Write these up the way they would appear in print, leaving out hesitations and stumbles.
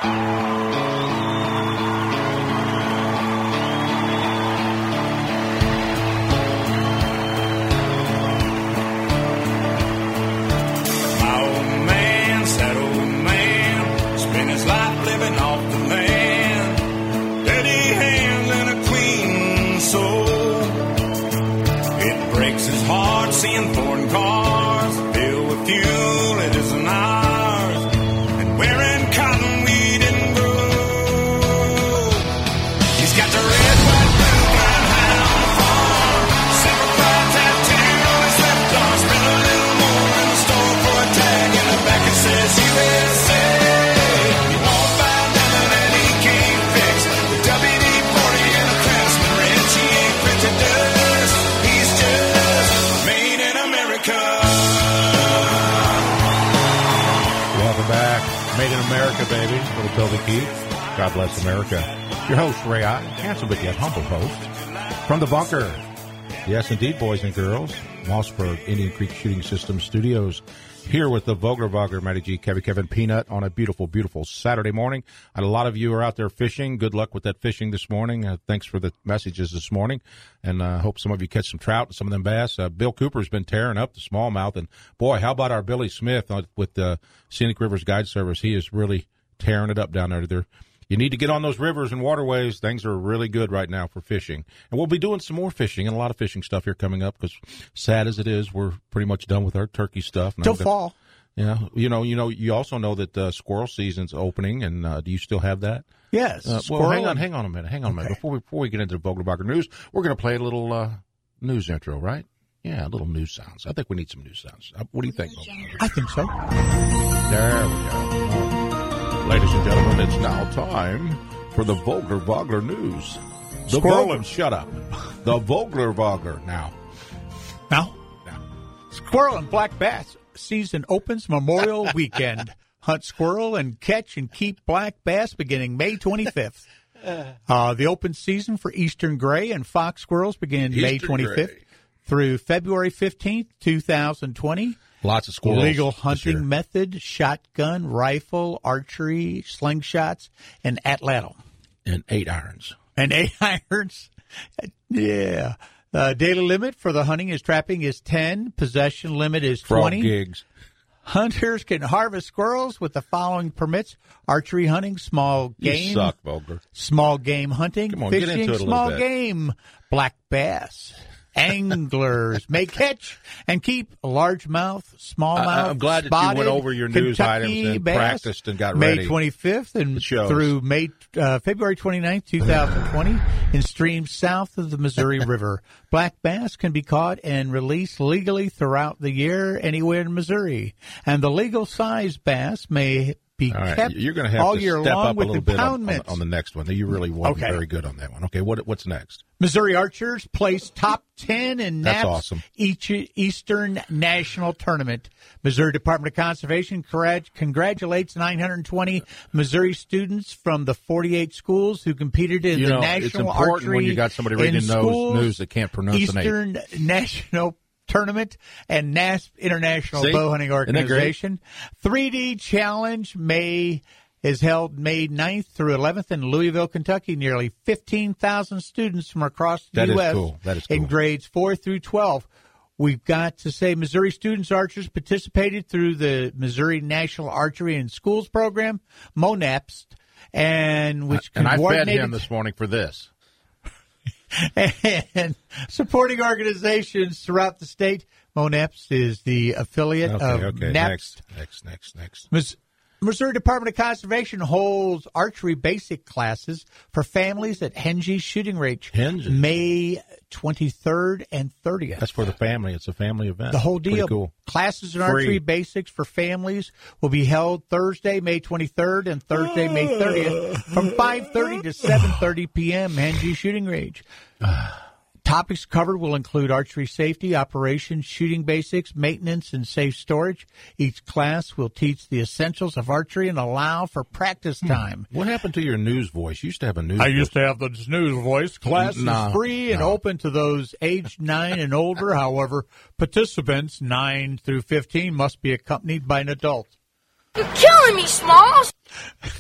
Seeing foreign cars filled with fuel, it isn't ours, and wearing cotton we didn't grow. He's got the red, white, blue greyhound farm, samurai tattoo on his left arm. Spend a little more in the store for a tag in the back it says USA. You won't find nothing that he can't fix. The WD-40 and a Craftsman wrench, he ain't printed dust. He's just made in America. Welcome back. Made in America, baby. Little Toby Keith. God bless America. Your host, Ray Ott, handsome but yet humble host. From the bunker. Yes, indeed, boys and girls. Mossberg, Indian Creek Shooting System Studios. Here with the Vogler, Matty G, Kevin Peanut on a beautiful, beautiful Saturday morning. And a lot of you are out there fishing. Good luck with that fishing this morning. Thanks for the messages this morning. And I hope some of you catch some trout and some of them bass. Bill Cooper's been tearing up the smallmouth. And, boy, how about our Billy Smith with the Scenic Rivers Guide Service? He is really tearing it up down there. You need to get on those rivers and waterways. Things are really good right now for fishing. And we'll be doing some more fishing and a lot of fishing stuff here coming up because, sad as it is, we're pretty much done with our turkey stuff. Till fall. Yeah. You also know that squirrel season's opening, and do you still have that? Yes. Well, hang on a minute. Okay. Before we get into the Vogelbacher news, we're going to play a little news intro, right? Yeah, a little news sounds. I think we need some news sounds. What do you think, Vogelbacher? I think so. There we go. Ladies and gentlemen, it's now time for the Vogler news. Shut up. The Vogler now. Now? Squirrel and black bass season opens Memorial Weekend. Hunt squirrel and catch and keep black bass beginning May 25th. The open season for eastern gray and fox squirrels begins May 25th through February 15th, 2020. Lots of squirrels. Legal hunting method, shotgun, rifle, archery, slingshots, and atlatl. And 8 irons. Yeah. Daily limit for the hunting is trapping is 10. Possession limit is 20. Frog gigs. Hunters can harvest squirrels with the following permits: archery hunting, small game. You suck, Vogler. Small game hunting, Come on, fishing, get into it a small little bit. game, black bass. Anglers may catch and keep largemouth, smallmouth, I'm glad that you went over your news Kentucky items and bass, practiced and got May ready. 25th and through February 29th, 2020 in streams south of the Missouri River. Black bass can be caught and released legally throughout the year anywhere in Missouri. And the legal size bass may be kept You're going to have all to year step long up a with little bit on impoundments. the next one. You really wasn't very good on that one. Okay, what's next? Missouri archers placed top 10 in That's NAP's awesome. Eastern National Tournament. Missouri Department of Conservation congratulates 920 Missouri students from the 48 schools who competed in the National it's important Archery when you got somebody reading news that can't pronounce Eastern National Tournament and NASP International Bow Hunting Organization. 3D Challenge is held May 9th through 11th in Louisville, Kentucky. Nearly 15,000 students from across the U.S. That is cool. In grades 4 through 12. We've got to say Missouri students archers participated through the Missouri National Archery in Schools program, MONAPS, and I fed him this morning for this. And supporting organizations throughout the state. MONAPS is the affiliate of NAPS. Next. Missouri Department of Conservation holds archery basic classes for families at Henge Shooting Range May 23rd and 30th. That's for the family. It's a family event. The whole deal. Pretty cool. Classes in archery basics for families will be held Thursday, May 23rd and Thursday, May 30th from 5:30 to 7:30 p.m. Henge Shooting Range. Topics covered will include archery safety, operations, shooting basics, maintenance, and safe storage. Each class will teach the essentials of archery and allow for practice time. What happened to your news voice? You used to have a news voice. I used to have the news voice. Class is free and open to those aged 9 and older. However, participants 9 through 15 must be accompanied by an adult. You're killing me, Smalls!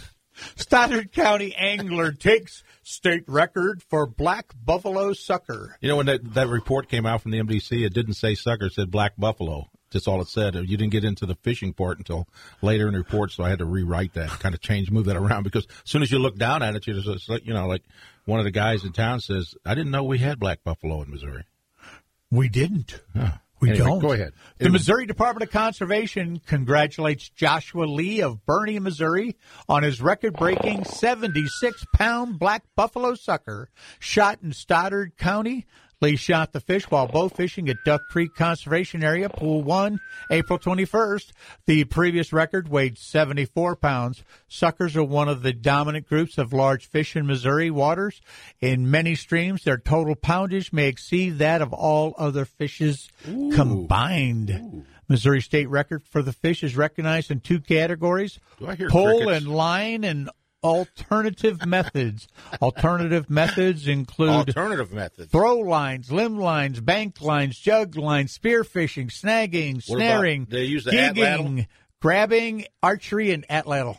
Stoddard County angler takes state record for black buffalo sucker. You know, when that report came out from the MDC, it didn't say sucker, it said black buffalo. That's all it said. You didn't get into the fishing part until later in the report, so I had to rewrite that, kind of move that around, because as soon as you look down at it, you're just like, like one of the guys in town says, I didn't know we had black buffalo in Missouri. We didn't. Huh. We Anyway, don't. go ahead. The Missouri Department of Conservation congratulates Joshua Lee of Bernie, Missouri, on his record-breaking 76-pound black buffalo sucker shot in Stoddard County. Lee shot the fish while bow fishing at Duck Creek Conservation Area, Pool 1, April 21st. The previous record weighed 74 pounds. Suckers are one of the dominant groups of large fish in Missouri waters. In many streams, their total poundage may exceed that of all other fishes combined. Ooh. Missouri state record for the fish is recognized in 2 categories, pole and line and alternative methods. Alternative methods include throw lines, limb lines, bank lines, jug lines, spear fishing, snagging, snaring, gigging, grabbing, archery, and atlatl.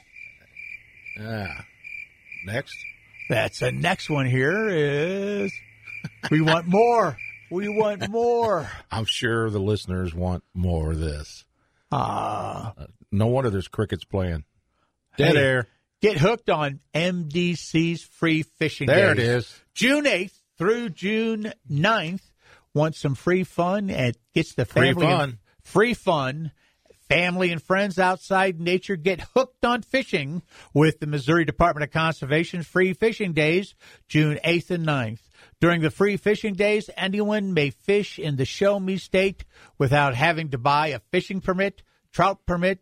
Next. That's the next one here is we want more. We want more. I'm sure the listeners want more of this. No wonder there's crickets playing. Dead air. Get hooked on MDC's free fishing days. There it is. June 8th through June 9th. Want some free fun? It gets the family. Free fun. Family and friends outside nature get hooked on fishing with the Missouri Department of Conservation's free fishing days, June 8th and 9th. During the free fishing days, anyone may fish in the Show Me State without having to buy a fishing permit, trout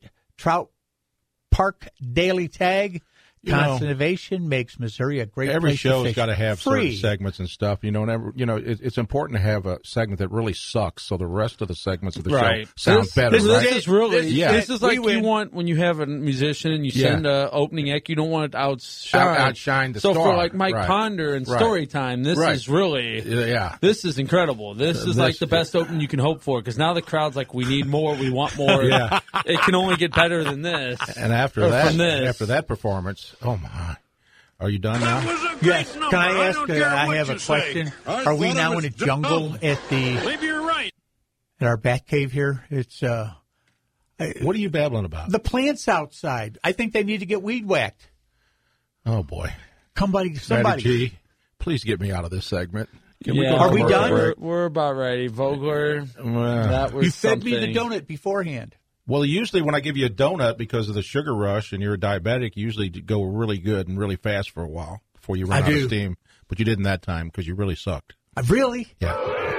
park daily tag. Conservation makes Missouri a great place to fish. Every show's got to have certain segments and stuff. It's important to have a segment that really sucks, so the rest of the segments of the show sound better. This is like you want when you have a musician and you send an opening act. You don't want it to outshine the star. So for like Mike Ponder and Storytime, this is really this is incredible. This is like the best opening you can hope for, because now the crowd's like, we need more, we want more. It can only get better than this. And after that performance. Oh, my. Are you done now? Yes. Can I ask, I have a question. Are we now in a jungle at our bat cave here? It's, what are you babbling about? The plants outside. I think they need to get weed whacked. Oh, boy. Somebody. Matty G, please get me out of this segment. Are we done? We're about ready. Vogler, that was You fed me the donut beforehand. Well, usually when I give you a donut because of the sugar rush and you're a diabetic, you usually go really good and really fast for a while before you run out of steam. But you didn't that time because you really sucked. Really? Yeah.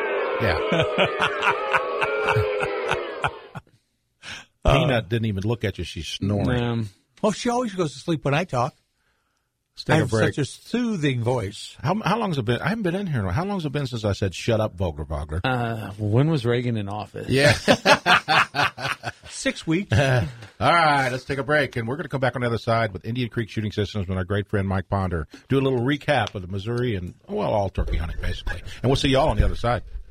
Peanut didn't even look at you. She's snoring. Well, she always goes to sleep when I talk. I have such a soothing voice. How long has it been? I haven't been in here. How long has it been since I said, shut up, Vogler? When was Reagan in office? Yeah. 6 weeks. All right, let's take a break. And we're going to come back on the other side with Indian Creek Shooting Systems with our great friend Mike Ponder. Do a little recap of the Missouri and, all turkey hunting, basically. And we'll see you all on the other side.